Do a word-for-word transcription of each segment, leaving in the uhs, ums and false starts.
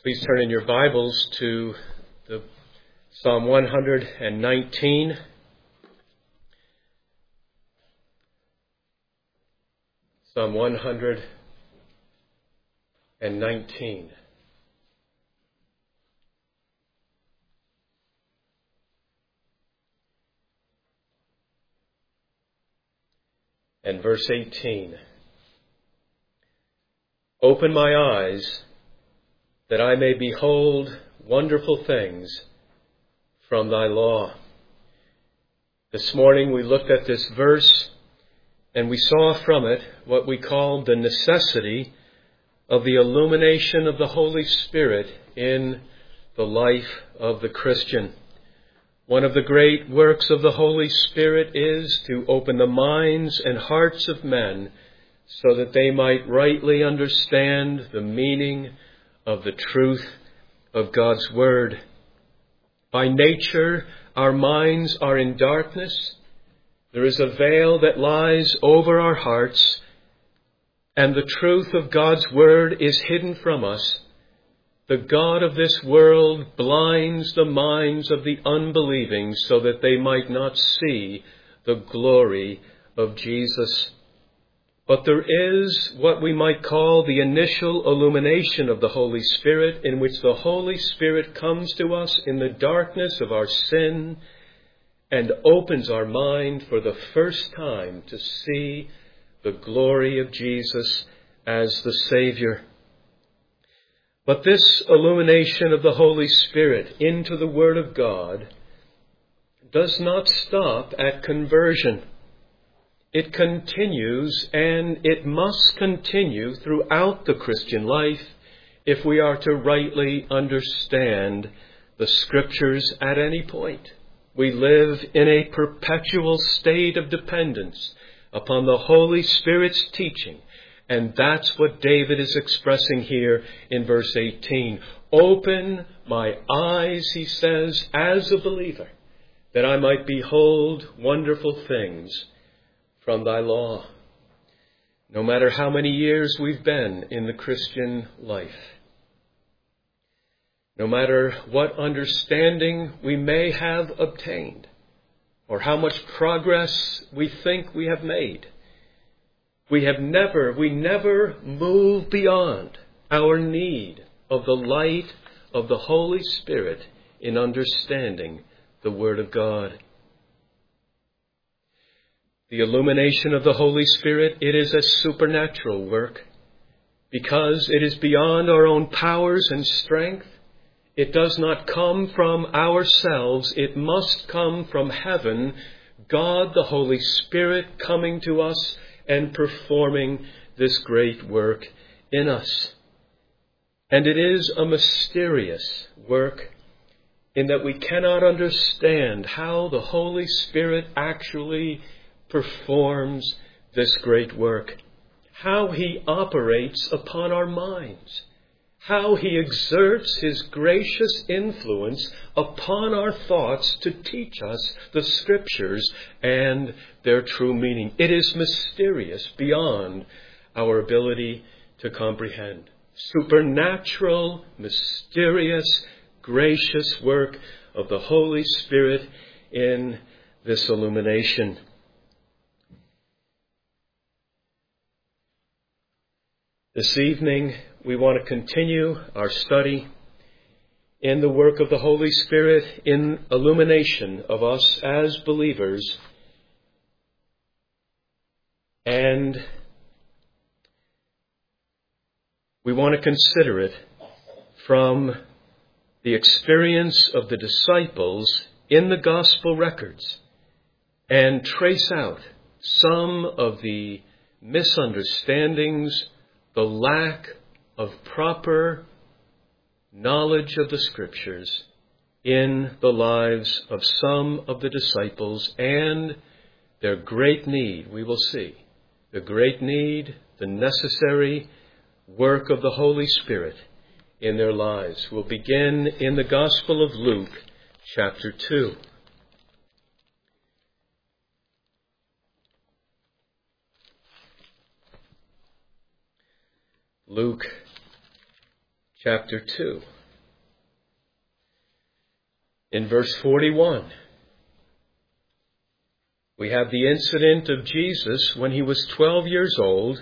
Please turn in your Bibles to the Psalm one hundred nineteen. Psalm one hundred nineteen. And verse eighteen. Open my eyes, that I may behold wonderful things from thy law. This morning we looked at this verse and we saw from it what we call the necessity of the illumination of the Holy Spirit in the life of the Christian. One of the great works of the Holy Spirit is to open the minds and hearts of men so that they might rightly understand the meaning of the truth of God's Word. By nature, our minds are in darkness. There is a veil that lies over our hearts, and the truth of God's Word is hidden from us. The God of this world blinds the minds of the unbelieving so that they might not see the glory of Jesus. But there is what we might call the initial illumination of the Holy Spirit, in which the Holy Spirit comes to us in the darkness of our sin and opens our mind for the first time to see the glory of Jesus as the Savior. But this illumination of the Holy Spirit into the Word of God does not stop at conversion. It continues, and it must continue throughout the Christian life if we are to rightly understand the Scriptures at any point. We live in a perpetual state of dependence upon the Holy Spirit's teaching, and that's what David is expressing here in verse eighteen. Open my eyes, he says, as a believer, that I might behold wonderful things from thy law. No matter how many years we've been in the Christian life, no matter what understanding we may have obtained, or how much progress we think we have made, we have never, we never move beyond our need of the light of the Holy Spirit in understanding the Word of God. The illumination of the Holy Spirit, it is a supernatural work because it is beyond our own powers and strength. It does not come from ourselves. It must come from heaven, God the Holy Spirit coming to us and performing this great work in us. And it is a mysterious work in that we cannot understand how the Holy Spirit actually performs this great work, how he operates upon our minds, how he exerts his gracious influence upon our thoughts to teach us the Scriptures and their true meaning. It is mysterious beyond our ability to comprehend. Supernatural, mysterious, gracious work of the Holy Spirit in this illumination. This evening, we want to continue our study in the work of the Holy Spirit in illumination of us as believers. And we want to consider it from the experience of the disciples in the gospel records and trace out some of the misunderstandings, the lack of proper knowledge of the Scriptures in the lives of some of the disciples and their great need, we will see, the great need, the necessary work of the Holy Spirit in their lives. We'll begin in the Gospel of Luke, chapter two. Luke chapter two. In verse forty-one, we have the incident of Jesus when he was twelve years old.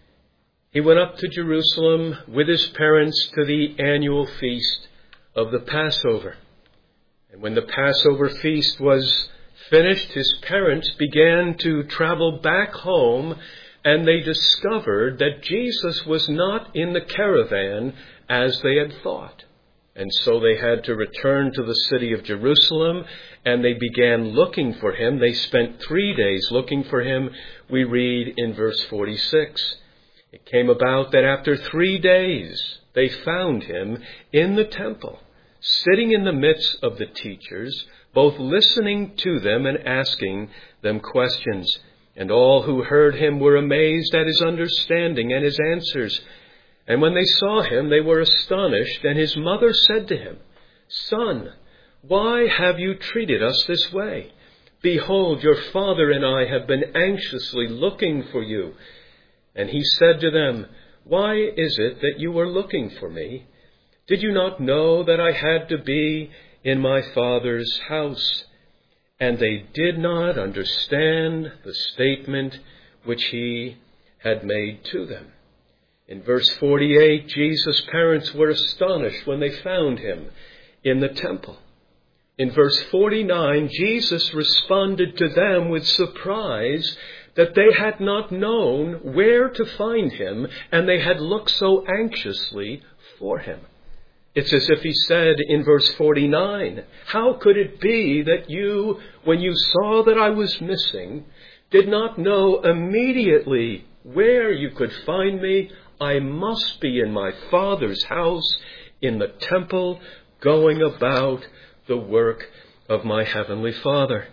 He went up to Jerusalem with his parents to the annual feast of the Passover. And when the Passover feast was finished, his parents began to travel back home, and they discovered that Jesus was not in the caravan as they had thought. And so they had to return to the city of Jerusalem, and they began looking for him. They spent three days looking for him, we read in verse forty-six. It came about that after three days they found him in the temple, sitting in the midst of the teachers, both listening to them and asking them questions. And all who heard him were amazed at his understanding and his answers. And when they saw him, they were astonished. And his mother said to him, "Son, why have you treated us this way? Behold, your father and I have been anxiously looking for you." And he said to them, "Why is it that you were looking for me? Did you not know that I had to be in my Father's house?" And they did not understand the statement which he had made to them. In verse forty-eight, Jesus' parents were astonished when they found him in the temple. In verse forty-nine, Jesus responded to them with surprise that they had not known where to find him, and they had looked so anxiously for him. It's as if he said in verse forty-nine, "How could it be that you, when you saw that I was missing, did not know immediately where you could find me? I must be in my Father's house, in the temple, going about the work of my heavenly Father."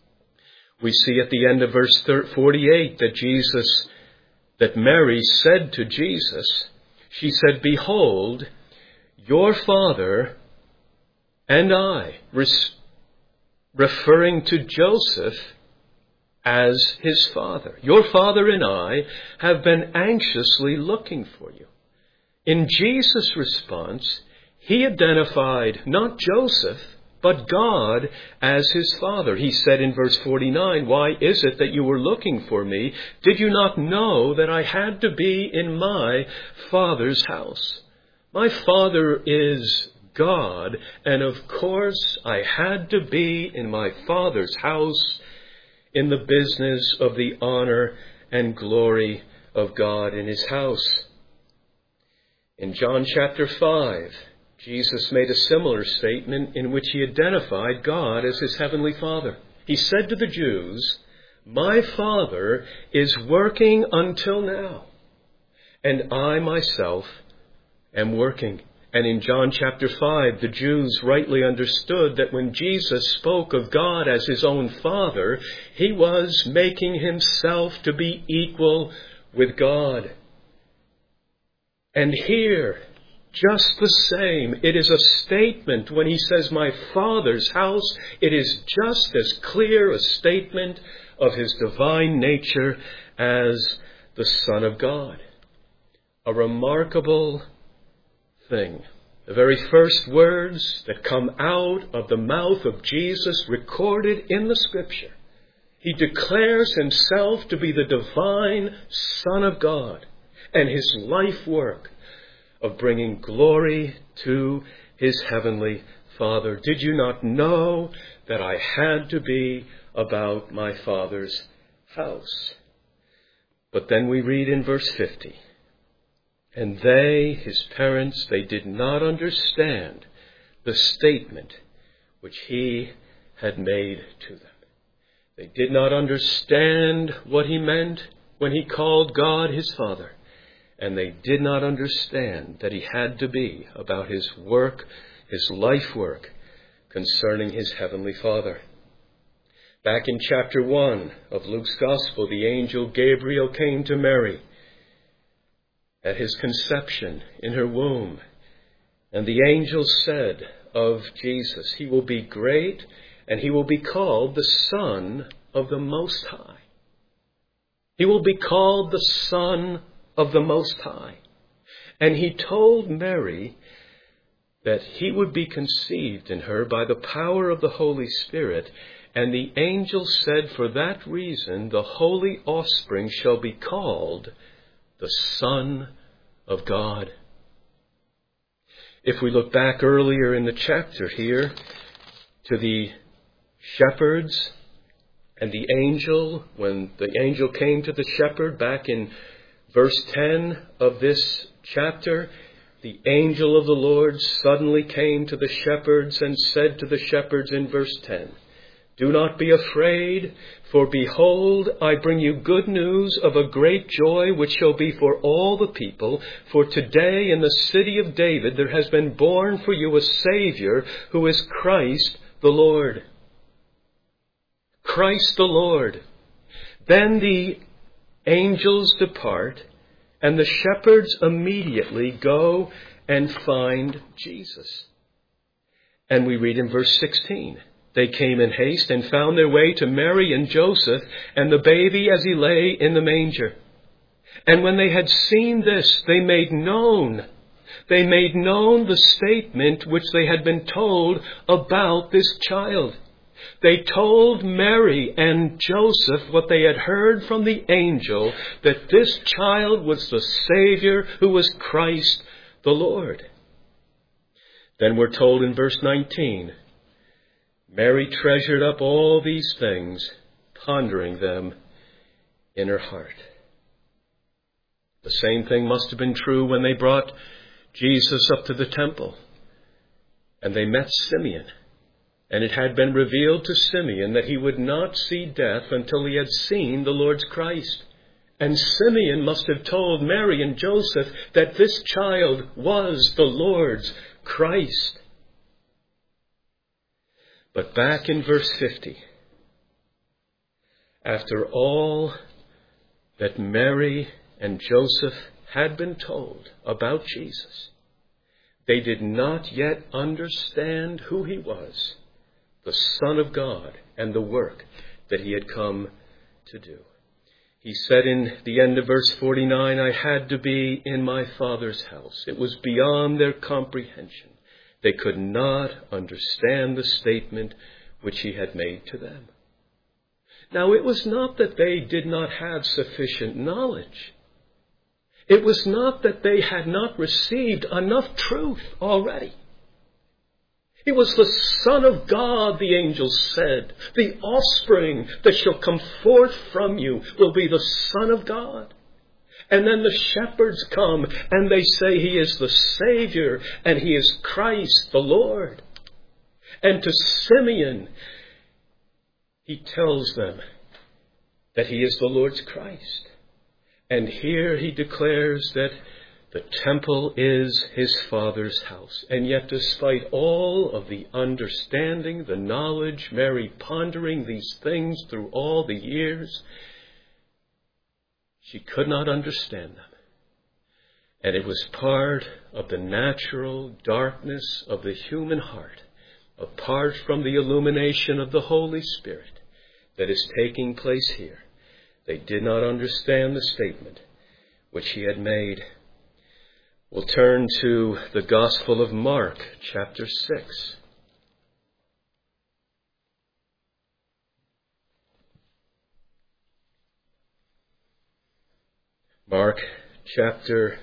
We see at the end of verse forty-eight that Jesus, that Mary said to Jesus, she said, "Behold, your father and I," referring to Joseph as his father. "Your father and I have been anxiously looking for you." In Jesus' response, he identified not Joseph, but God as his father. He said in verse forty-nine, "Why is it that you were looking for me? Did you not know that I had to be in my Father's house?" My Father is God, and of course I had to be in my Father's house in the business of the honor and glory of God in his house. In John chapter five, Jesus made a similar statement in which he identified God as his heavenly Father. He said to the Jews, "My Father is working until now, and I myself am working." And in John chapter five, the Jews rightly understood that when Jesus spoke of God as his own Father, he was making himself to be equal with God. And here, just the same, it is a statement when he says, "My Father's house," it is just as clear a statement of his divine nature as the Son of God. A remarkable thing. The very first words that come out of the mouth of Jesus recorded in the Scripture. He declares himself to be the divine Son of God, and his life work of bringing glory to his heavenly Father. "Did you not know that I had to be about my Father's house?" But then we read in verse fifty, "And they," his parents, "they did not understand the statement which he had made to them." They did not understand what he meant when he called God his Father. And they did not understand that he had to be about his work, his life work, concerning his heavenly Father. Back in chapter one of Luke's Gospel, the angel Gabriel came to Mary at his conception in her womb. And the angel said of Jesus, "He will be great, and he will be called the Son of the Most High." He will be called the Son of the Most High. And he told Mary that he would be conceived in her by the power of the Holy Spirit. And the angel said, for that reason, the holy offspring shall be called the Son of God. If we look back earlier in the chapter here to the shepherds and the angel, when the angel came to the shepherd back in verse ten of this chapter, the angel of the Lord suddenly came to the shepherds and said to the shepherds in verse ten, do not be afraid, for behold, I bring you good news of a great joy which shall be for all the people. For today in the city of David there has been born for you a Savior, who is Christ the Lord. Christ the Lord. Then the angels depart, and the shepherds immediately go and find Jesus. And we read in verse sixteen, they came in haste and found their way to Mary and Joseph and the baby as he lay in the manger. And when they had seen this, they made known, they made known the statement which they had been told about this child. They told Mary and Joseph what they had heard from the angel, that this child was the Savior, who was Christ the Lord. Then we're told in verse nineteen, Mary treasured up all these things, pondering them in her heart. The same thing must have been true when they brought Jesus up to the temple and they met Simeon. And it had been revealed to Simeon that he would not see death until he had seen the Lord's Christ. And Simeon must have told Mary and Joseph that this child was the Lord's Christ. But back in verse fifty, after all that Mary and Joseph had been told about Jesus, they did not yet understand who he was, the Son of God, and the work that he had come to do. He said in the end of verse forty-nine, I had to be in my Father's house. It was beyond their comprehension. They could not understand the statement which he had made to them. Now, it was not that they did not have sufficient knowledge. It was not that they had not received enough truth already. It was the Son of God, the angel said. The offspring that shall come forth from you will be the Son of God. And then the shepherds come and they say he is the Savior and he is Christ the Lord. And to Simeon, he tells them that he is the Lord's Christ. And here he declares that the temple is his Father's house. And yet despite all of the understanding, the knowledge, Mary pondering these things through all the years, she could not understand them. And it was part of the natural darkness of the human heart, apart from the illumination of the Holy Spirit, that is taking place here. They did not understand the statement which he had made. We'll turn to the Gospel of Mark, chapter six. Mark chapter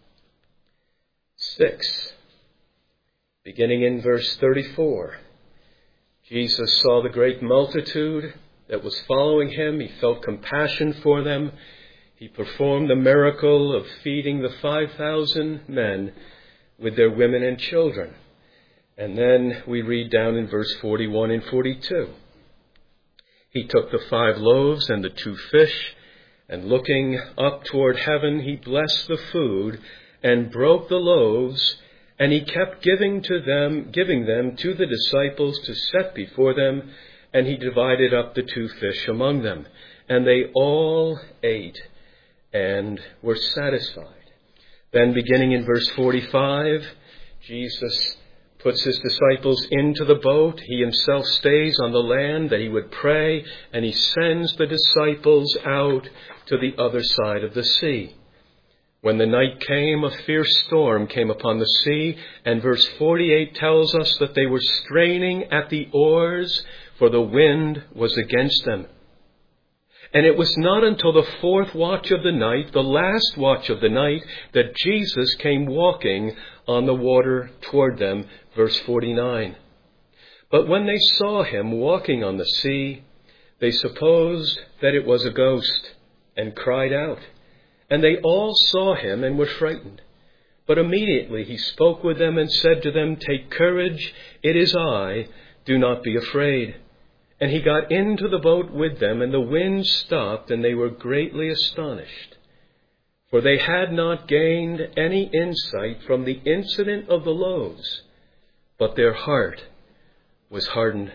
six, beginning in verse thirty-four. Jesus saw the great multitude that was following him. He felt compassion for them. He performed the miracle of feeding the five thousand men with their women and children. And then we read down in verse forty-one and forty-two. He took the five loaves and the two fish, and looking up toward heaven, he blessed the food and broke the loaves, and he kept giving to them, giving them to the disciples to set before them, and he divided up the two fish among them. And they all ate and were satisfied. Then beginning in verse forty-five, Jesus puts his disciples into the boat. He himself stays on the land that he would pray, and he sends the disciples out to the other side of the sea. When the night came, a fierce storm came upon the sea, and verse forty-eight tells us that they were straining at the oars, for the wind was against them. And it was not until the fourth watch of the night, the last watch of the night, that Jesus came walking on the water toward them, verse forty-nine. But when they saw him walking on the sea, they supposed that it was a ghost, and cried out. And they all saw him and were frightened. But immediately he spoke with them and said to them, "Take courage, it is I, do not be afraid." And he got into the boat with them, and the wind stopped, and they were greatly astonished. For they had not gained any insight from the incident of the loaves, but their heart was hardened.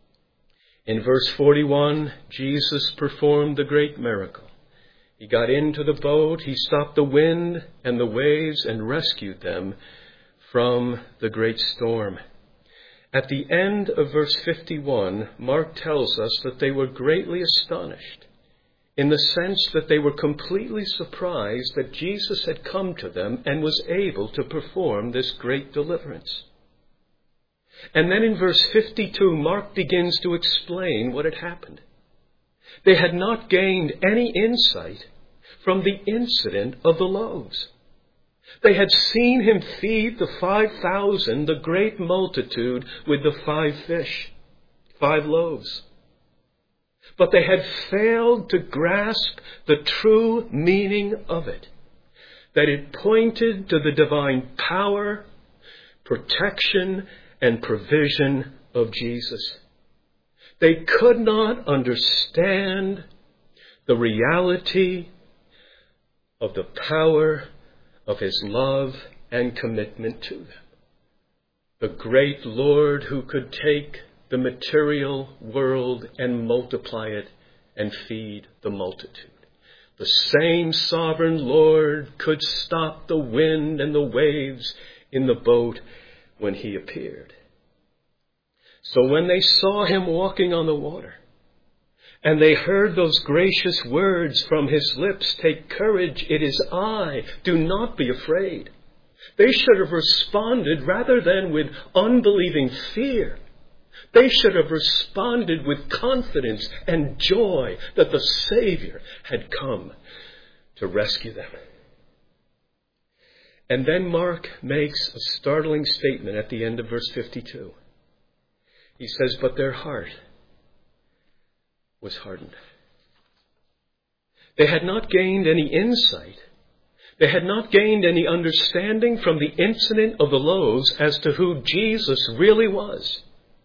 In verse forty-one, Jesus performed the great miracle. He got into the boat, he stopped the wind and the waves and rescued them from the great storm. At the end of verse fifty-one, Mark tells us that they were greatly astonished, in the sense that they were completely surprised that Jesus had come to them and was able to perform this great deliverance. And then in verse fifty-two, Mark begins to explain what had happened. They had not gained any insight from the incident of the loaves. They had seen him feed the five thousand, the great multitude, with the five fish, five loaves. But they had failed to grasp the true meaning of it, that it pointed to the divine power, protection, and provision of Jesus. They could not understand the reality of the power of his love and commitment to them. The great Lord who could take the material world and multiply it and feed the multitude. The same sovereign Lord could stop the wind and the waves in the boat when he appeared. So when they saw him walking on the water, and they heard those gracious words from his lips, "Take courage, it is I, do not be afraid," they should have responded rather than with unbelieving fear. They should have responded with confidence and joy that the Savior had come to rescue them. And then Mark makes a startling statement at the end of verse fifty-two. He says, "But their heart was hardened." They had not gained any insight. They had not gained any understanding from the incident of the loaves as to who Jesus really was.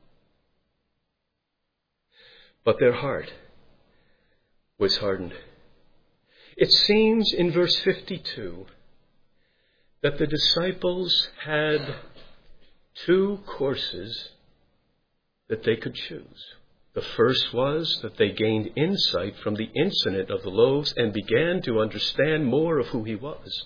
But their heart was hardened. It seems in verse fifty-two that the disciples had two courses that they could choose. The first was that they gained insight from the incident of the loaves and began to understand more of who he was.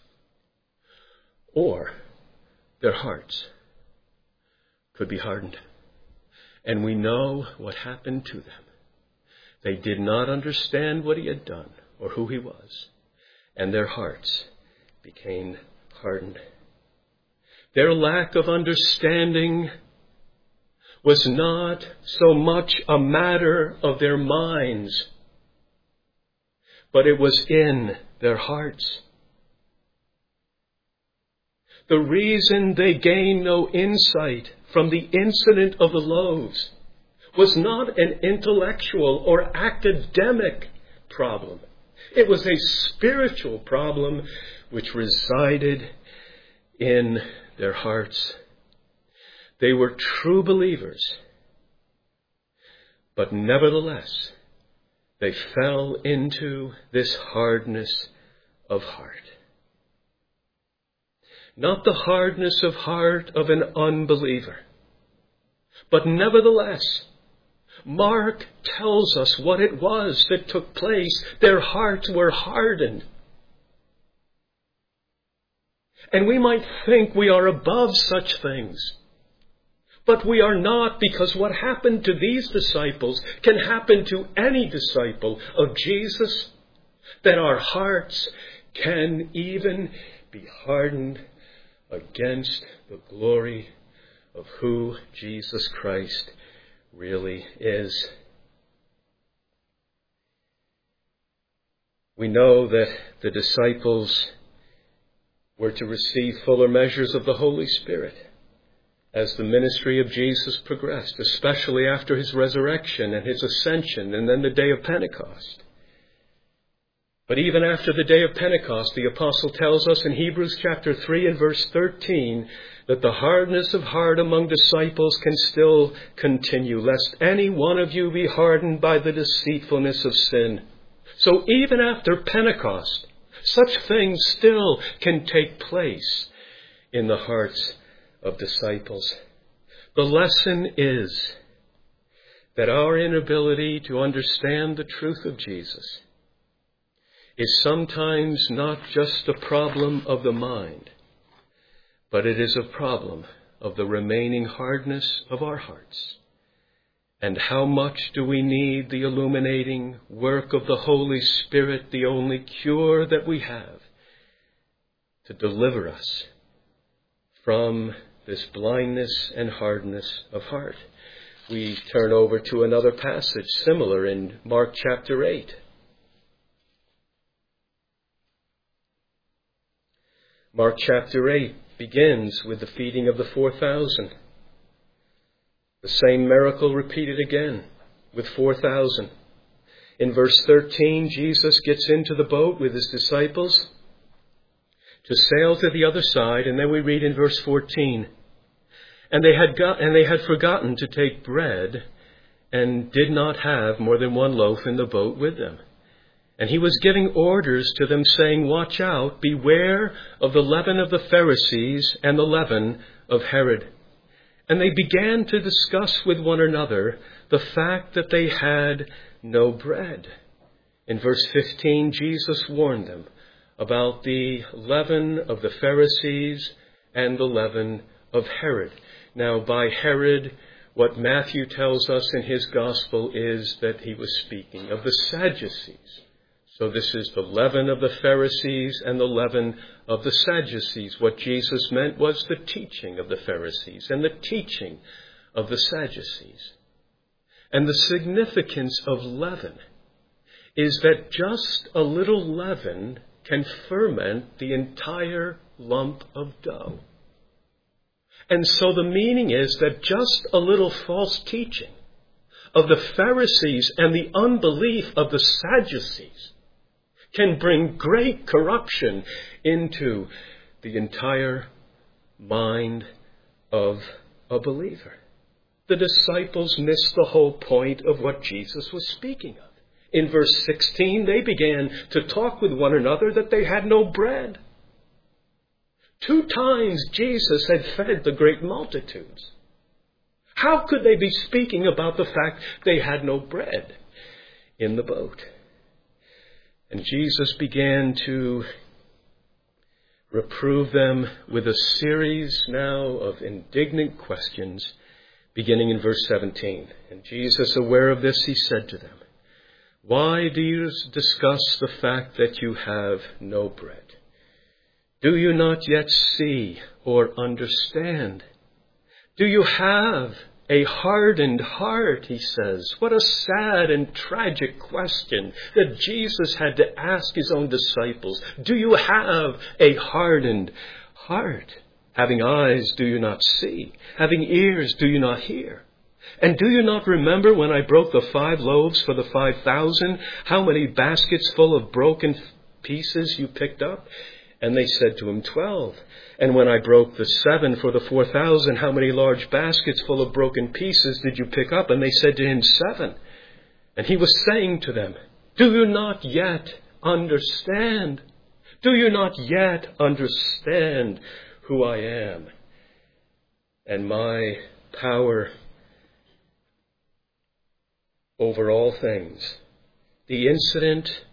Or their hearts could be hardened. And we know what happened to them. They did not understand what he had done or who he was, and their hearts became hardened. Their lack of understanding was not so much a matter of their minds, but it was in their hearts. The reason they gained no insight from the incident of the loaves was not an intellectual or academic problem. It was a spiritual problem which resided in their hearts. They were true believers, but nevertheless, they fell into this hardness of heart. Not the hardness of heart of an unbeliever, but nevertheless, Mark tells us what it was that took place. Their hearts were hardened. And we might think we are above such things. But we are not, because what happened to these disciples can happen to any disciple of Jesus, that our hearts can even be hardened against the glory of who Jesus Christ really is. We know that the disciples were to receive fuller measures of the Holy Spirit as the ministry of Jesus progressed, especially after his resurrection and his ascension and then the day of Pentecost. But even after the day of Pentecost, the apostle tells us in Hebrews chapter three and verse thirteen that the hardness of heart among disciples can still continue, lest any one of you be hardened by the deceitfulness of sin. So even after Pentecost, such things still can take place in the hearts of disciples. The lesson is that our inability to understand the truth of Jesus is sometimes not just a problem of the mind, but it is a problem of the remaining hardness of our hearts. And how much do we need the illuminating work of the Holy Spirit, the only cure that we have, to deliver us from this blindness and hardness of heart. We turn over to another passage similar in Mark chapter eight. Mark chapter eight begins with the feeding of the four thousand. The same miracle repeated again with four thousand. In verse thirteen, Jesus gets into the boat with his disciples to sail to the other side, and then we read in verse fourteen, and they had got and they had forgotten to take bread, and did not have more than one loaf in the boat with them. And he was giving orders to them, saying, "Watch out, beware of the leaven of the Pharisees and the leaven of Herod." And they began to discuss with one another the fact that they had no bread. In verse fifteen, Jesus warned them about the leaven of the Pharisees and the leaven of Herod. Now, by Herod, what Matthew tells us in his gospel is that he was speaking of the Sadducees. So this is the leaven of the Pharisees and the leaven of the Sadducees. What Jesus meant was the teaching of the Pharisees and the teaching of the Sadducees. And the significance of leaven is that just a little leaven can ferment the entire lump of dough. And so the meaning is that just a little false teaching of the Pharisees and the unbelief of the Sadducees can bring great corruption into the entire mind of a believer. The disciples missed the whole point of what Jesus was speaking of. In verse sixteen, they began to talk with one another that they had no bread. Two times Jesus had fed the great multitudes. How could they be speaking about the fact they had no bread in the boat? And Jesus began to reprove them with a series now of indignant questions, beginning in verse seventeen. And Jesus, aware of this, he said to them, "Why do you discuss the fact that you have no bread? Do you not yet see or understand? Do you have a hardened heart?" He says. What a sad and tragic question that Jesus had to ask his own disciples. Do you have a hardened heart? Having eyes, do you not see? Having ears, do you not hear? And do you not remember when I broke the five loaves for the five thousand, how many baskets full of broken pieces you picked up? And they said to him, twelve. And when I broke the seven for the four thousand, how many large baskets full of broken pieces did you pick up? And they said to him, seven. And he was saying to them, do you not yet understand? Do you not yet understand who I am and my power over all things? The incident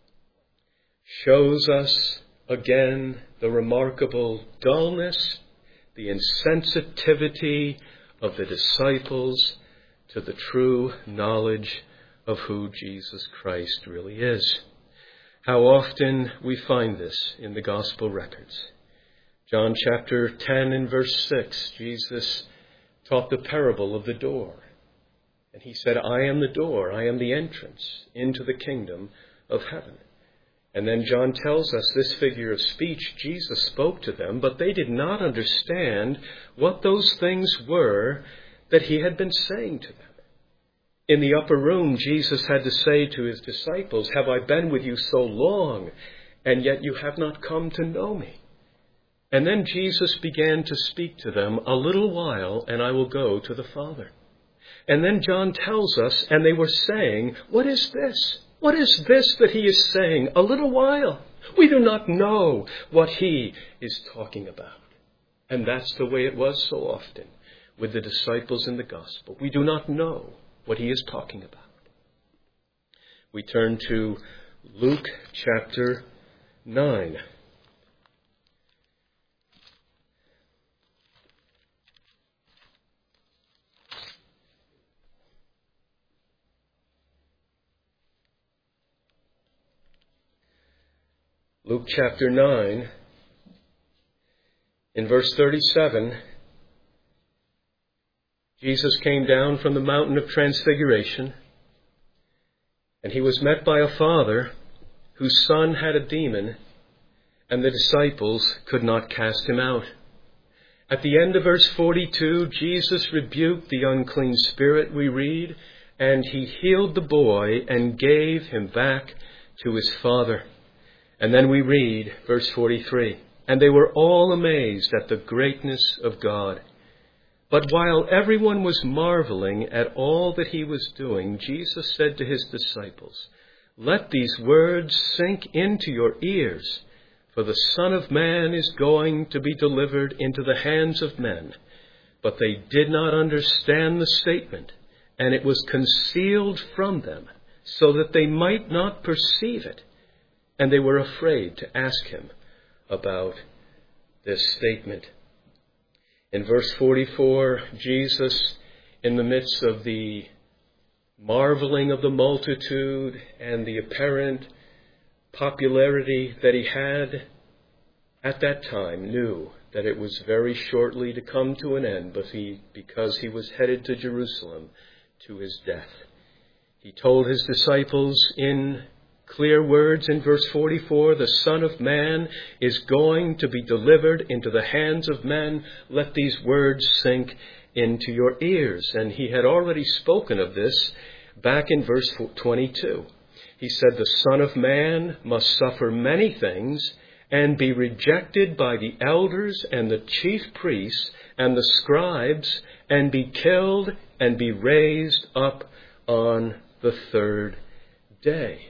shows us again the remarkable dullness, the insensitivity of the disciples to the true knowledge of who Jesus Christ really is. How often we find this in the gospel records. John chapter ten and verse six, Jesus taught the parable of the door. And he said, I am the door, I am the entrance into the kingdom of heaven. And then John tells us this figure of speech, Jesus spoke to them, but they did not understand what those things were that he had been saying to them. In the upper room, Jesus had to say to his disciples, have I been with you so long, and yet you have not come to know me? And then Jesus began to speak to them, a little while, and I will go to the Father. And then John tells us, and they were saying, what is this? What is this that he is saying? A little while. We do not know what he is talking about. And that's the way it was so often with the disciples in the gospel. We do not know what he is talking about. We turn to Luke chapter nine. Luke chapter nine, in verse thirty-seven, Jesus came down from the mountain of transfiguration, and he was met by a father whose son had a demon, and the disciples could not cast him out. At the end of verse forty-two, Jesus rebuked the unclean spirit, we read, and he healed the boy and gave him back to his father. And then we read verse forty-three, and they were all amazed at the greatness of God. But while everyone was marveling at all that he was doing, Jesus said to his disciples, let these words sink into your ears, for the Son of Man is going to be delivered into the hands of men. But they did not understand the statement, and it was concealed from them, so that they might not perceive it. And they were afraid to ask him about this statement. In verse forty-four, Jesus, in the midst of the marveling of the multitude and the apparent popularity that he had at that time, knew that it was very shortly to come to an end, but he, because he was headed to Jerusalem to his death. He told his disciples in clear words in verse forty-four, the Son of Man is going to be delivered into the hands of men. Let these words sink into your ears. And he had already spoken of this back in verse twenty-two. He said, the Son of Man must suffer many things and be rejected by the elders and the chief priests and the scribes and be killed and be raised up on the third day.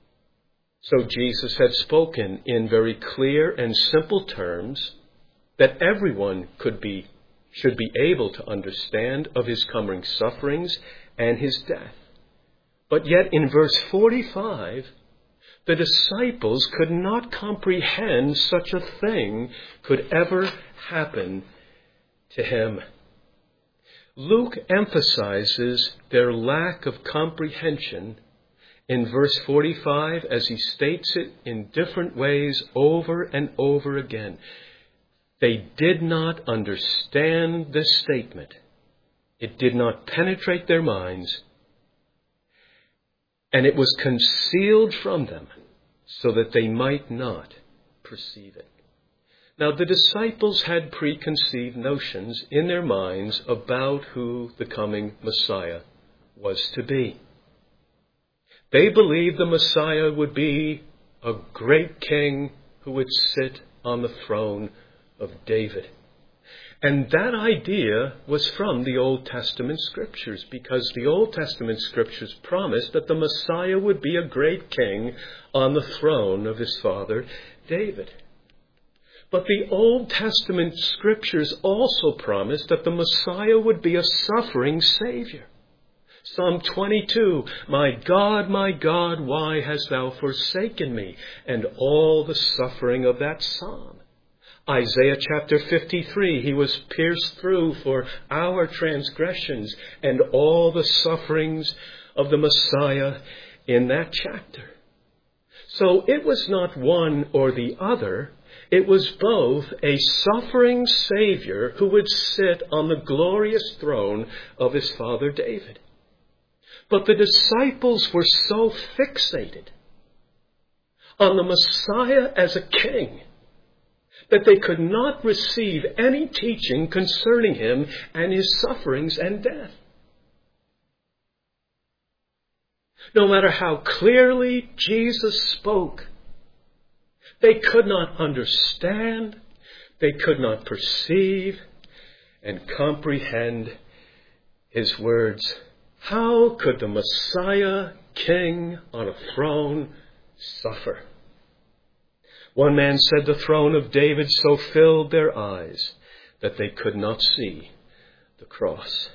So Jesus had spoken in very clear and simple terms that everyone could be, should be able to understand of his coming sufferings and his death. But yet in verse forty-five, the disciples could not comprehend such a thing could ever happen to him. Luke emphasizes their lack of comprehension in verse forty-five, as he states it in different ways over and over again. They did not understand this statement. It did not penetrate their minds. And it was concealed from them so that they might not perceive it. Now, the disciples had preconceived notions in their minds about who the coming Messiah was to be. They believed the Messiah would be a great king who would sit on the throne of David. And that idea was from the Old Testament scriptures, because the Old Testament scriptures promised that the Messiah would be a great king on the throne of his father David. But the Old Testament scriptures also promised that the Messiah would be a suffering Savior. Psalm twenty-two, my God, my God, why hast thou forsaken me? And all the suffering of that psalm. Isaiah chapter fifty-three, he was pierced through for our transgressions, and all the sufferings of the Messiah in that chapter. So it was not one or the other. It was both a suffering Savior who would sit on the glorious throne of his father David. But the disciples were so fixated on the Messiah as a king that they could not receive any teaching concerning him and his sufferings and death. No matter how clearly Jesus spoke, they could not understand, they could not perceive and comprehend his words. How could the Messiah, king on a throne, suffer? One man said the throne of David so filled their eyes that they could not see the cross.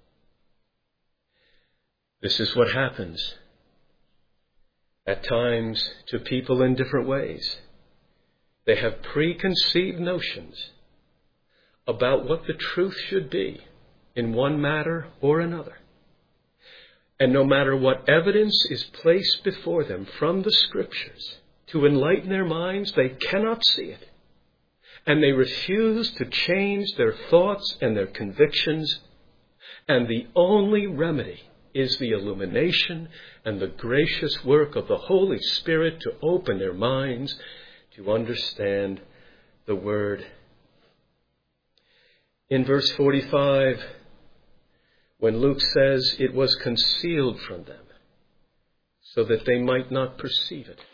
This is what happens at times to people in different ways. They have preconceived notions about what the truth should be in one matter or another. And no matter what evidence is placed before them from the Scriptures to enlighten their minds, they cannot see it. And they refuse to change their thoughts and their convictions. And the only remedy is the illumination and the gracious work of the Holy Spirit to open their minds to understand the Word. In verse forty-five, when Luke says it was concealed from them so that they might not perceive it,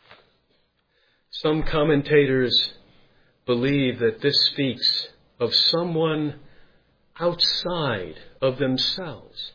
some commentators believe that this speaks of someone outside of themselves,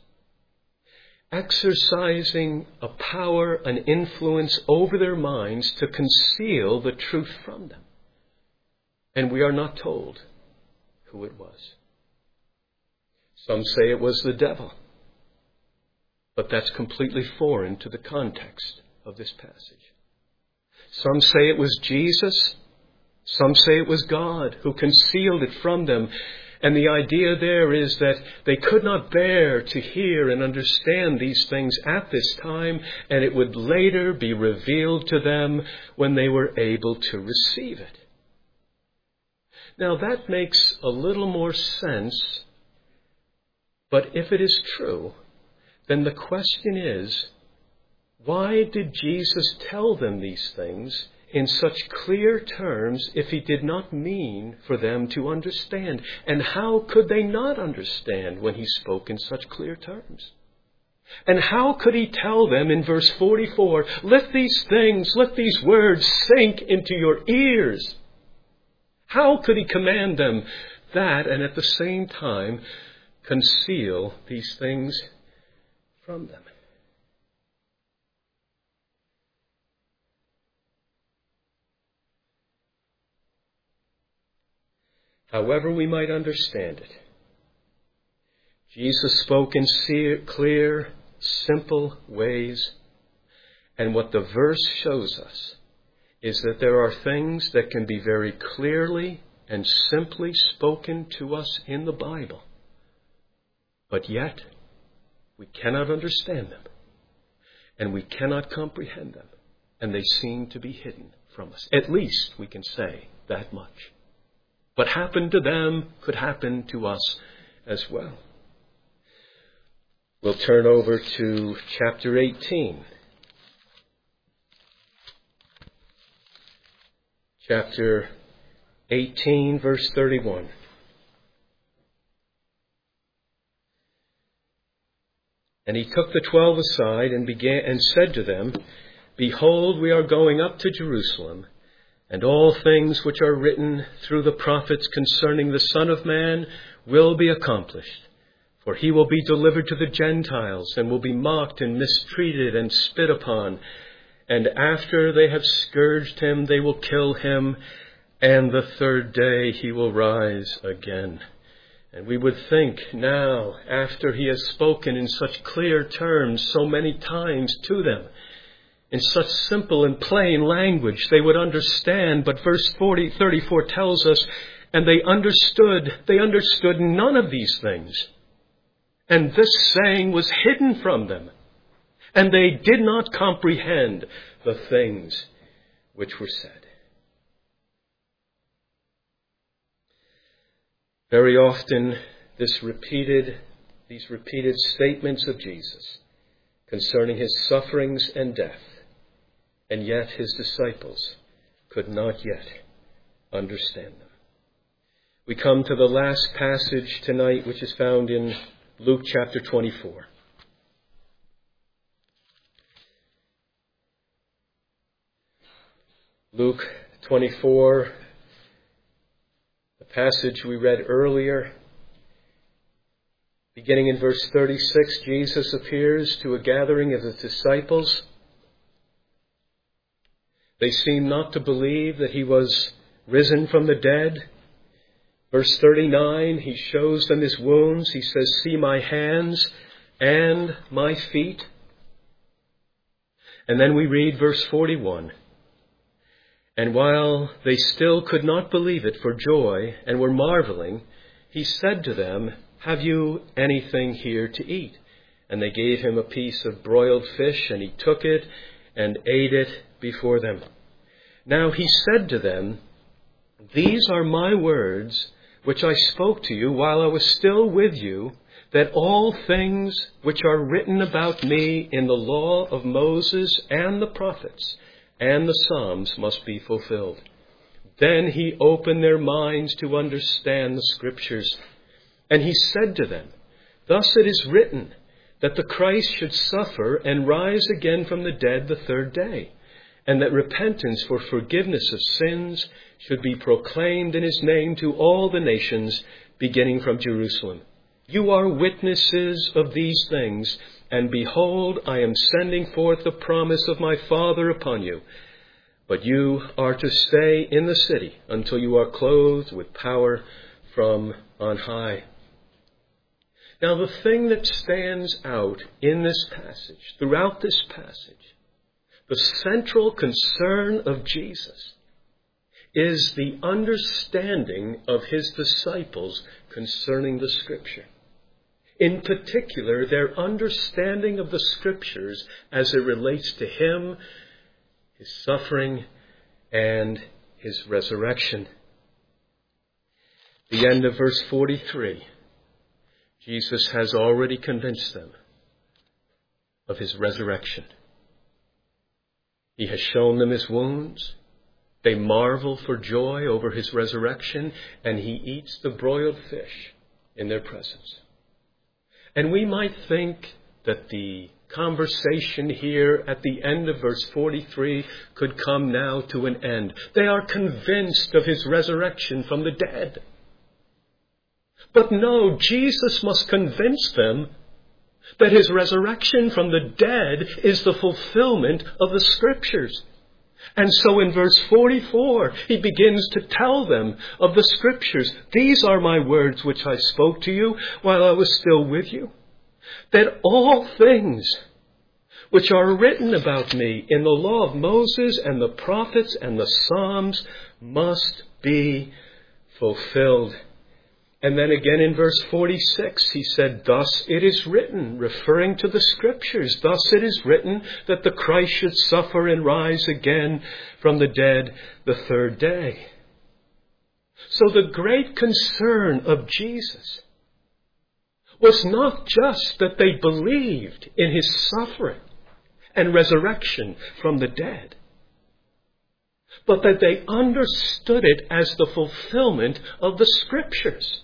exercising a power, an influence over their minds to conceal the truth from them. And we are not told who it was. Some say it was the devil, but that's completely foreign to the context of this passage. Some say it was Jesus. Some say it was God who concealed it from them. And the idea there is that they could not bear to hear and understand these things at this time, and it would later be revealed to them when they were able to receive it. Now that makes a little more sense, but if it is true, then the question is, why did Jesus tell them these things in such clear terms if he did not mean for them to understand? And how could they not understand when he spoke in such clear terms? And how could he tell them in verse forty-four, let these things, let these words sink into your ears? How could he command them that and at the same time conceal these things from them? However we might understand it, Jesus spoke in clear, simple ways, and what the verse shows us is that there are things that can be very clearly and simply spoken to us in the Bible, but yet we cannot understand them, and we cannot comprehend them, and they seem to be hidden from us. At least we can say that much. What happened to them could happen to us as well. We'll turn over to chapter eighteen. Chapter eighteen, verse thirty-one. And he took the twelve aside and began and said to them, Behold, we are going up to Jerusalem, and all things which are written through the prophets concerning the Son of Man will be accomplished. For he will be delivered to the Gentiles, and will be mocked and mistreated and spit upon. And after they have scourged him, they will kill him, and the third day he will rise again. And we would think now, after he has spoken in such clear terms so many times to them, in such simple and plain language, they would understand. But verse forty, thirty-four tells us, and they understood, they understood none of these things. And this saying was hidden from them. And they did not comprehend the things which were said. Very often, this repeated, these repeated statements of Jesus concerning his sufferings and death, and yet his disciples could not yet understand them. We come to the last passage tonight, which is found in Luke chapter twenty-four. Luke twenty-four, the passage we read earlier, beginning in verse thirty-six, Jesus appears to a gathering of his disciples. They seem not to believe that he was risen from the dead. Verse thirty-nine, he shows them his wounds. He says, "See my hands and my feet." And then we read verse forty-one. And while they still could not believe it for joy and were marveling, he said to them, "Have you anything here to eat?" And they gave him a piece of broiled fish, and he took it and ate it before them. Now he said to them, "These are my words which I spoke to you while I was still with you, that all things which are written about me in the law of Moses and the prophets and the Psalms must be fulfilled." Then he opened their minds to understand the Scriptures. And he said to them, "Thus it is written, that the Christ should suffer and rise again from the dead the third day, and that repentance for forgiveness of sins should be proclaimed in his name to all the nations, beginning from Jerusalem. You are witnesses of these things, and behold, I am sending forth the promise of my Father upon you. But you are to stay in the city until you are clothed with power from on high." Now, the thing that stands out in this passage, throughout this passage, the central concern of Jesus is the understanding of his disciples concerning the Scripture. In particular, their understanding of the Scriptures as it relates to him, his suffering, and his resurrection. The end of verse forty-three. Jesus has already convinced them of his resurrection. He has shown them his wounds. They marvel for joy over his resurrection, and he eats the broiled fish in their presence. And we might think that the conversation here at the end of verse forty-three could come now to an end. They are convinced of his resurrection from the dead. But no, Jesus must convince them that his resurrection from the dead is the fulfillment of the Scriptures. And so in verse forty-four, he begins to tell them of the Scriptures. "These are my words which I spoke to you while I was still with you, that all things which are written about me in the law of Moses and the prophets and the Psalms must be fulfilled." And then again in verse forty-six, he said, "Thus it is written," referring to the Scriptures, "thus it is written that the Christ should suffer and rise again from the dead the third day." So the great concern of Jesus was not just that they believed in his suffering and resurrection from the dead, but that they understood it as the fulfillment of the Scriptures.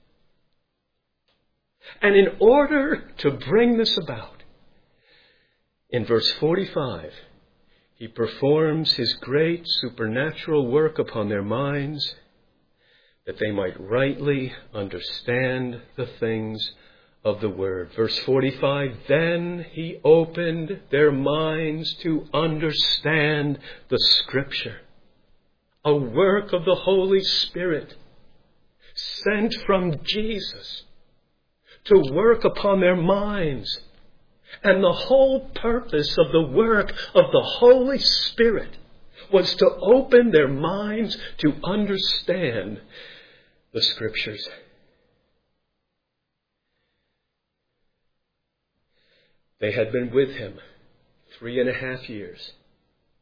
And in order to bring this about, in verse forty-five, he performs his great supernatural work upon their minds, that they might rightly understand the things of the Word. Verse forty-five, "Then he opened their minds to understand the Scripture," a work of the Holy Spirit sent from Jesus to work upon their minds. And the whole purpose of the work of the Holy Spirit was to open their minds to understand the Scriptures. They had been with him three and a half years.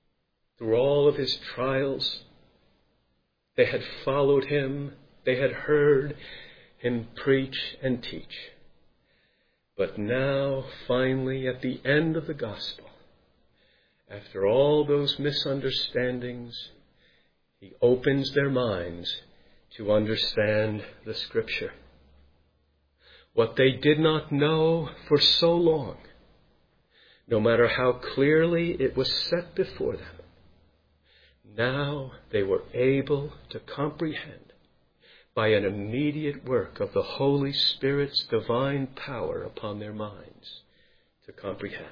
through all of his trials. They had followed him. They had heard him preach and teach. But now, finally, at the end of the gospel, after all those misunderstandings, he opens their minds to understand the Scripture. What they did not know for so long, no matter how clearly it was set before them, now they were able to comprehend by an immediate work of the Holy Spirit's divine power upon their minds to comprehend.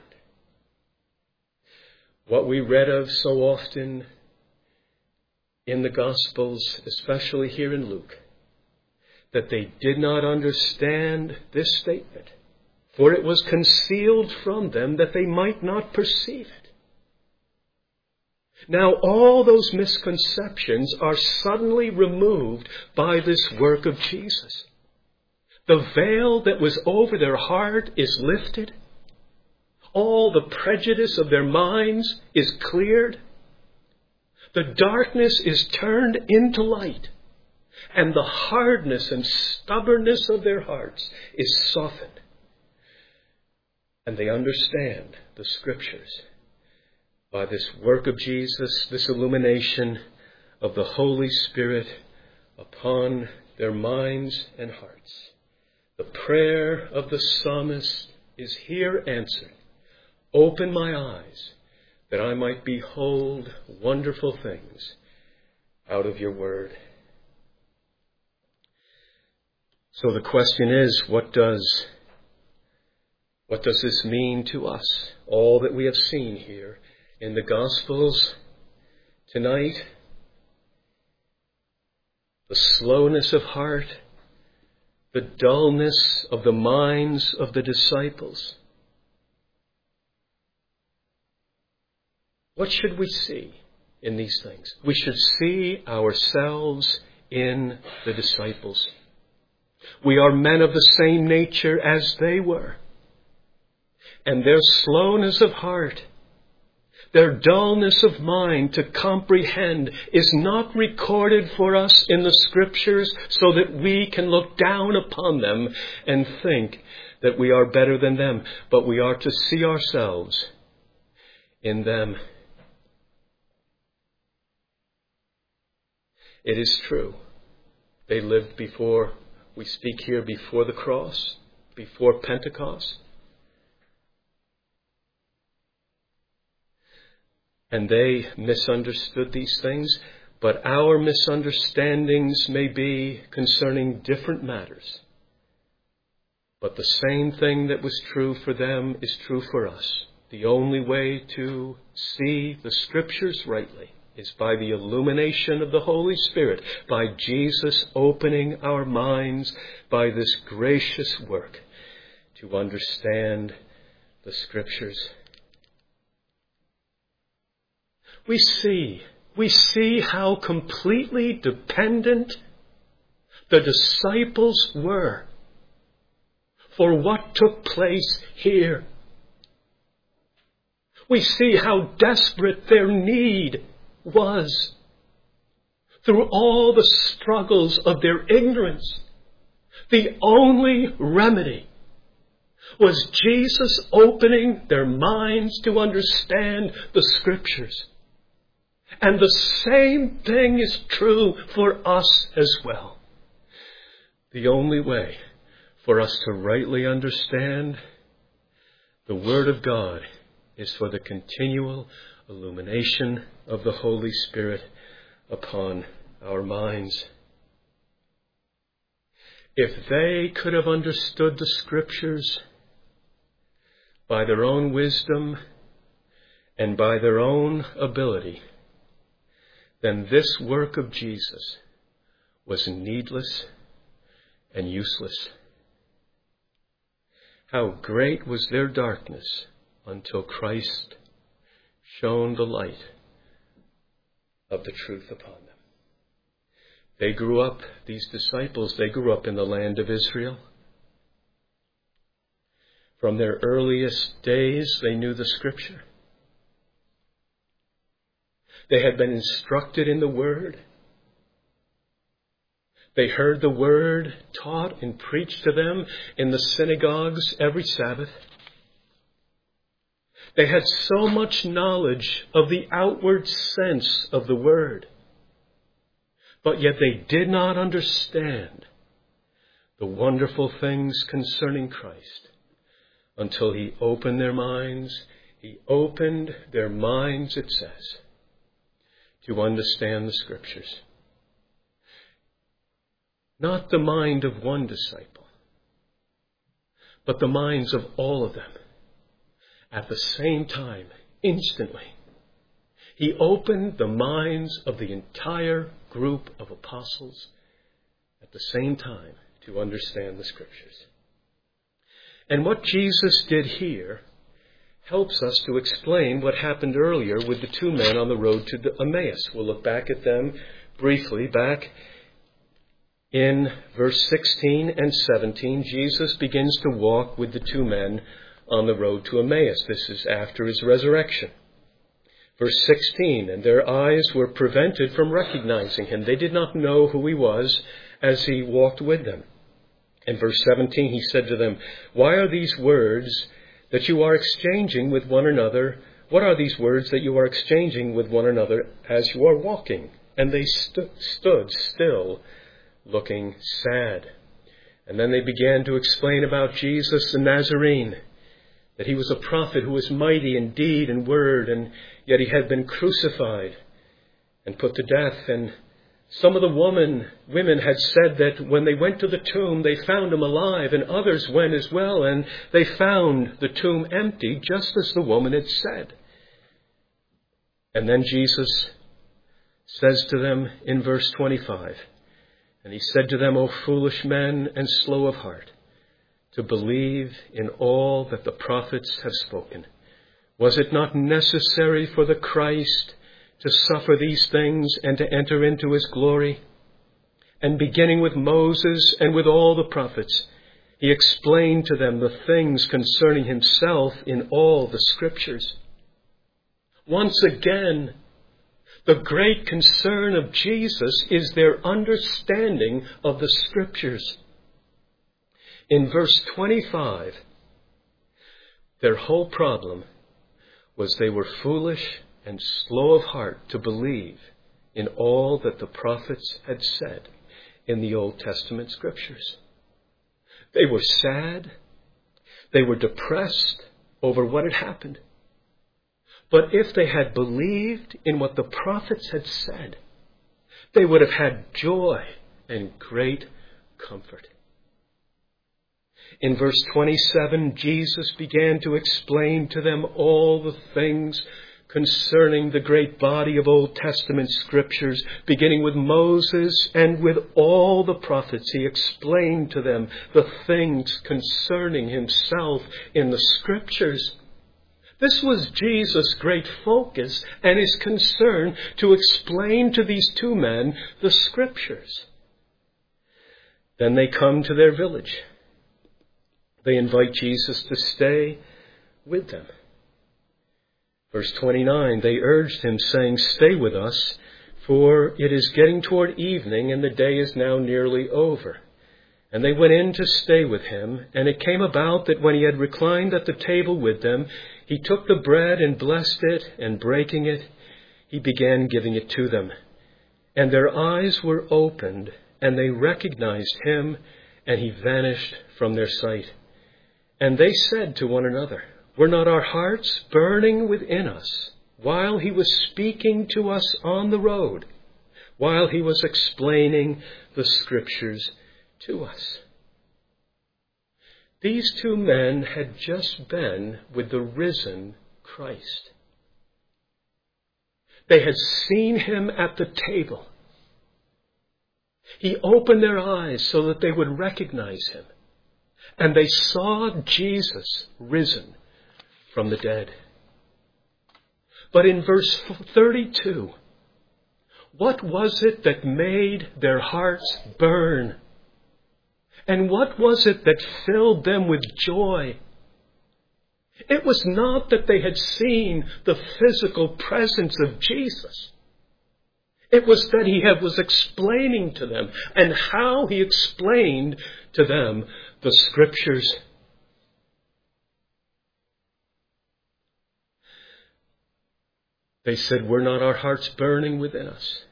What we read of so often in the Gospels, especially here in Luke, that they did not understand this statement, for it was concealed from them that they might not perceive it. Now all those misconceptions are suddenly removed by this work of Jesus. The veil that was over their heart is lifted. All the prejudice of their minds is cleared. The darkness is turned into light. And the hardness and stubbornness of their hearts is softened. And they understand the Scriptures by this work of Jesus, this illumination of the Holy Spirit upon their minds and hearts. The prayer of the psalmist is here answered. Open my eyes that I might behold wonderful things out of your word. So the question is, what does, what does this mean to us? All that we have seen here in the Gospels tonight, the slowness of heart, the dullness of the minds of the disciples. What should we see in these things? We should see ourselves in the disciples. We are men of the same nature as they were. And their slowness of heart, their dullness of mind to comprehend is not recorded for us in the Scriptures so that we can look down upon them and think that we are better than them. But we are to see ourselves in them. It is true. They lived before, we speak here, before the cross, before Pentecost. And they misunderstood these things, but our misunderstandings may be concerning different matters. But the same thing that was true for them is true for us. The only way to see the Scriptures rightly is by the illumination of the Holy Spirit, by Jesus opening our minds by this gracious work to understand the Scriptures. We see, we see how completely dependent the disciples were for what took place here. We see how desperate their need was. Through all the struggles of their ignorance, the only remedy was Jesus opening their minds to understand the Scriptures. And the same thing is true for us as well. The only way for us to rightly understand the Word of God is for the continual illumination of the Holy Spirit upon our minds. If they could have understood the Scriptures by their own wisdom and by their own ability, then this work of Jesus was needless and useless. How great was their darkness until Christ shone the light of the truth upon them. They grew up, these disciples, they grew up in the land of Israel. From their earliest days, they knew the Scripture. They had been instructed in the Word. They heard the Word taught and preached to them in the synagogues every Sabbath. They had so much knowledge of the outward sense of the Word, but yet they did not understand the wonderful things concerning Christ until He opened their minds. He opened their minds, it says, to understand the Scriptures. Not the mind of one disciple, but the minds of all of them. At the same time, instantly, He opened the minds of the entire group of apostles at the same time to understand the Scriptures. And what Jesus did here helps us to explain what happened earlier with the two men on the road to the Emmaus. We'll look back at them briefly. Back in verse sixteen and seventeen, Jesus begins to walk with the two men on the road to Emmaus. This is after His resurrection. Verse sixteen, and their eyes were prevented from recognizing Him. They did not know who He was as He walked with them. In verse seventeen, He said to them, "Why are these words that you are exchanging with one another? What are these words that you are exchanging with one another as you are walking?" And they stu- stood still, looking sad. And then they began to explain about Jesus the Nazarene, that He was a prophet who was mighty in deed and word, and yet He had been crucified and put to death. And some of the woman, women had said that when they went to the tomb, they found Him alive, and others went as well, and they found the tomb empty, just as the woman had said. And then Jesus says to them in verse twenty-five, and He said to them, "O foolish men and slow of heart, to believe in all that the prophets have spoken. Was it not necessary for the Christ to suffer these things and to enter into His glory?" And beginning with Moses and with all the prophets, He explained to them the things concerning Himself in all the Scriptures. Once again, the great concern of Jesus is their understanding of the Scriptures. In verse twenty-five, their whole problem was they were foolish and slow of heart to believe in all that the prophets had said in the Old Testament Scriptures. They were sad. They were depressed over what had happened. But if they had believed in what the prophets had said, they would have had joy and great comfort. In verse twenty-seven, Jesus began to explain to them all the things concerning the great body of Old Testament Scriptures, beginning with Moses and with all the prophets. He explained to them the things concerning Himself in the Scriptures. This was Jesus' great focus and His concern, to explain to these two men the Scriptures. Then they come to their village. They invite Jesus to stay with them. Verse twenty-nine, they urged Him, saying, "Stay with us, for it is getting toward evening, and the day is now nearly over." And they went in to stay with Him. And it came about that when He had reclined at the table with them, He took the bread and blessed it, and breaking it, He began giving it to them. And their eyes were opened, and they recognized Him, and He vanished from their sight. And they said to one another, "Were not our hearts burning within us while He was speaking to us on the road, while He was explaining the Scriptures to us?" These two men had just been with the risen Christ. They had seen Him at the table. He opened their eyes so that they would recognize Him. And they saw Jesus risen from the dead. But in verse thirty-two, what was it that made their hearts burn? And what was it that filled them with joy? It was not that they had seen the physical presence of Jesus. It was that he was explaining to them, and how he explained to them the Scriptures. They said, "Were not our hearts burning within us?"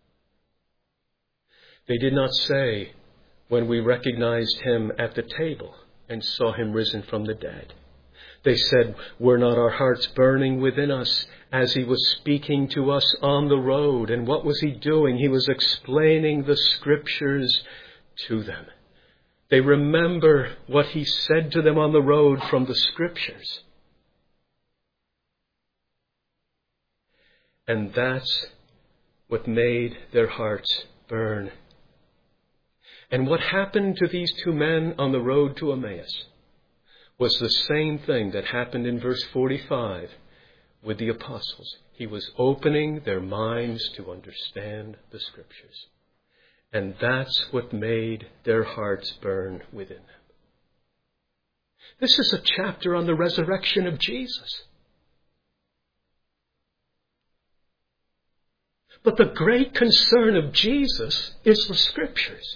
They did not say, when we recognized him at the table and saw him risen from the dead. They said, "Were not our hearts burning within us as he was speaking to us on the road?" And what was he doing? He was explaining the Scriptures to them. They remember what he said to them on the road from the Scriptures. And that's what made their hearts burn. And what happened to these two men on the road to Emmaus was the same thing that happened in verse forty-five with the apostles. He was opening their minds to understand the Scriptures. And that's what made their hearts burn within them. This is a chapter on the resurrection of Jesus. But the great concern of Jesus is the Scriptures.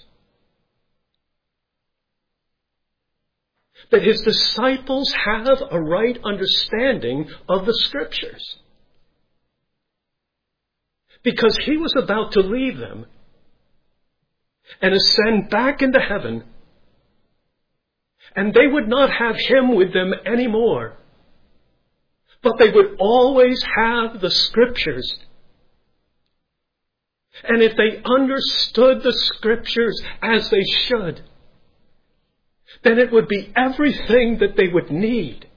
That his disciples have a right understanding of the Scriptures. Because he was about to leave them and ascend back into heaven, and they would not have him with them anymore, but they would always have the Scriptures. And if they understood the Scriptures as they should, then it would be everything that they would need.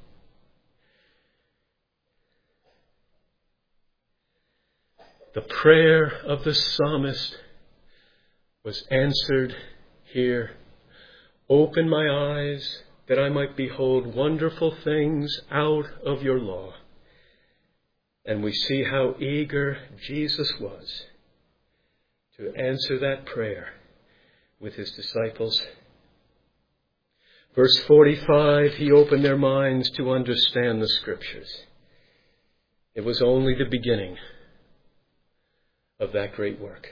The prayer of the psalmist was answered here. "Open my eyes that I might behold wonderful things out of your law." And we see how eager Jesus was to answer that prayer with his disciples. Verse forty-five, he opened their minds to understand the Scriptures. It was only the beginning of that great work.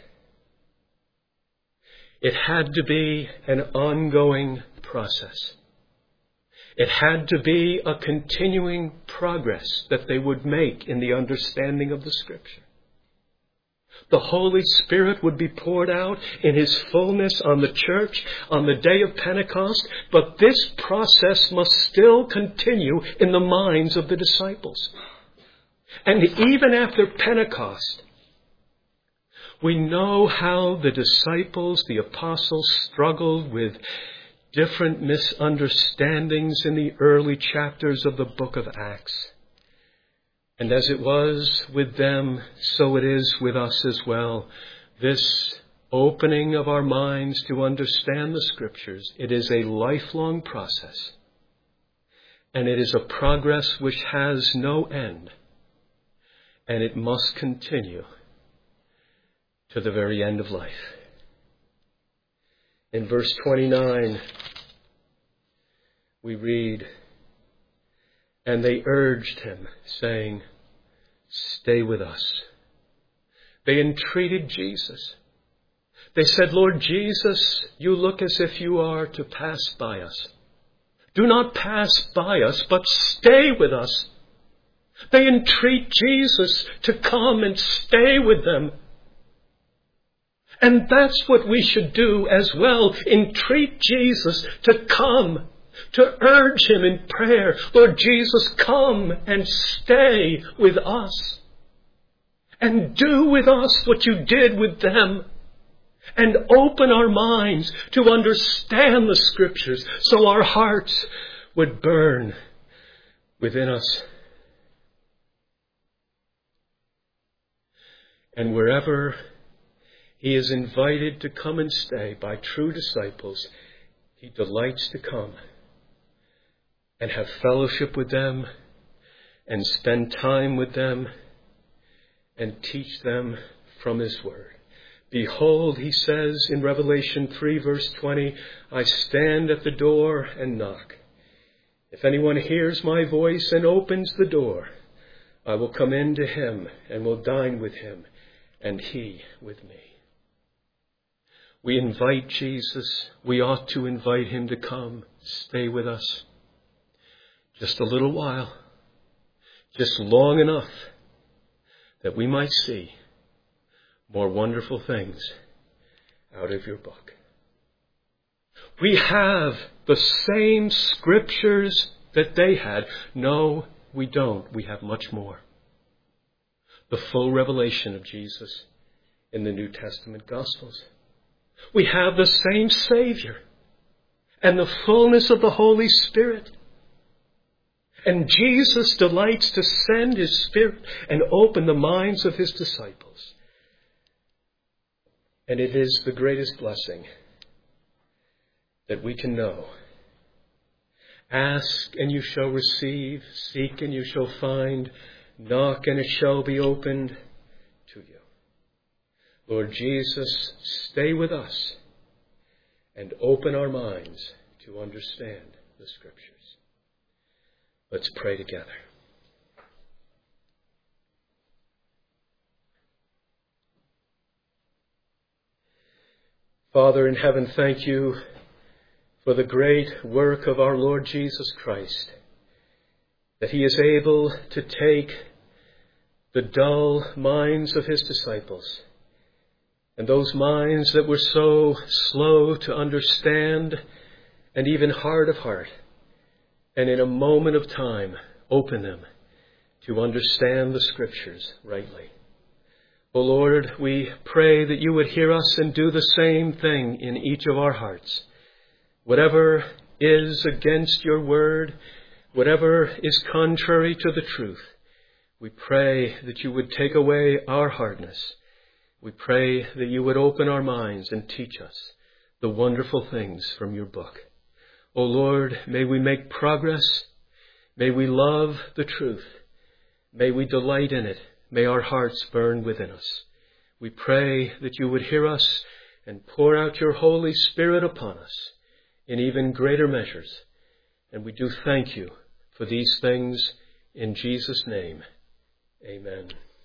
It had to be an ongoing process. It had to be a continuing progress that they would make in the understanding of the Scripture. The Holy Spirit would be poured out in his fullness on the church on the day of Pentecost, but this process must still continue in the minds of the disciples. And even after Pentecost, we know how the disciples, the apostles, struggled with different misunderstandings in the early chapters of the book of Acts. And as it was with them, so it is with us as well. This opening of our minds to understand the Scriptures, it is a lifelong process. And it is a progress which has no end. And it must continue to the very end of life. In verse twenty-nine, we read, "And they urged him, saying, 'Stay with us.'" They entreated Jesus. They said, "Lord Jesus, you look as if you are to pass by us. Do not pass by us, but stay with us." They entreat Jesus to come and stay with them. And that's what we should do as well. Entreat Jesus to come, to urge him in prayer. "Lord Jesus, come and stay with us. And do with us what you did with them. And open our minds to understand the Scriptures so our hearts would burn within us." And wherever he is invited to come and stay by true disciples, he delights to come and have fellowship with them and spend time with them and teach them from his word. "Behold," he says in Revelation three verse twenty, "I stand at the door and knock. If anyone hears my voice and opens the door, I will come in to him and will dine with him, and He with me. We invite Jesus. We ought to invite Him to come, stay with us. Just a little while, just long enough that we might see more wonderful things out of your book. We have the same scriptures that they had. No, we don't. We have much more. The full revelation of Jesus in the New Testament Gospels. We have the same Savior and the fullness of the Holy Spirit. And Jesus delights to send His Spirit and open the minds of His disciples. And it is the greatest blessing that we can know. Ask and you shall receive. Seek and you shall find. Knock and it shall be opened to you. Lord Jesus, stay with us and open our minds to understand the Scriptures. Let's pray together. Father in heaven, thank you for the great work of our Lord Jesus Christ, that He is able to take the dull minds of His disciples and those minds that were so slow to understand and even hard of heart, and in a moment of time open them to understand the Scriptures rightly. O Lord, we pray that you would hear us and do the same thing in each of our hearts. Whatever is against your word, whatever is contrary to the truth, we pray that you would take away our hardness. We pray that you would open our minds and teach us the wonderful things from your book. O Lord, may we make progress. May we love the truth. May we delight in it. May our hearts burn within us. We pray that you would hear us and pour out your Holy Spirit upon us in even greater measures. And we do thank you for these things in Jesus' name. Amen.